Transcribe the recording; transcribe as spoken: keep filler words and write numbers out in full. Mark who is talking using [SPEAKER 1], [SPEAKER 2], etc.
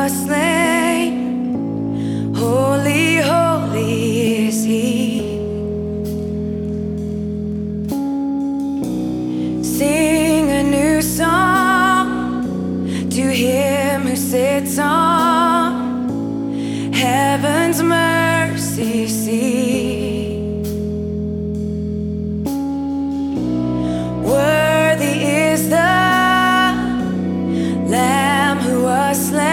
[SPEAKER 1] was slain. Holy, holy is He. Sing a new song to Him who sits on heaven's mercy seat.